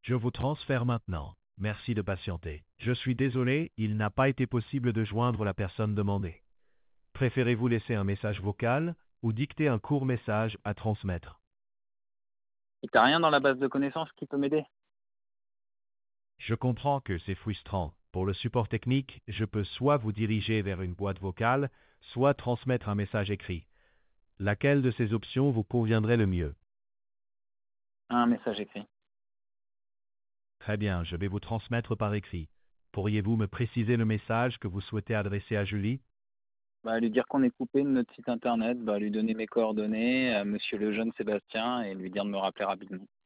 Je vous transfère maintenant. Merci de patienter. Je suis désolé, il n'a pas été possible de joindre la personne demandée. Préférez-vous laisser un message vocal ou dicter un court message à transmettre? Et t'as rien dans la base de connaissances qui peut m'aider? Je comprends que c'est frustrant. Pour le support technique, je peux soit vous diriger vers une boîte vocale, soit transmettre un message écrit. Laquelle de ces options vous conviendrait le mieux? Un message écrit. Très bien, je vais vous transmettre par écrit. Pourriez-vous me préciser le message que vous souhaitez adresser à Julie? Bah, lui dire qu'on est coupé de notre site internet, bah, lui donner mes coordonnées, monsieur Lejeune Sébastien, et lui dire de me rappeler rapidement.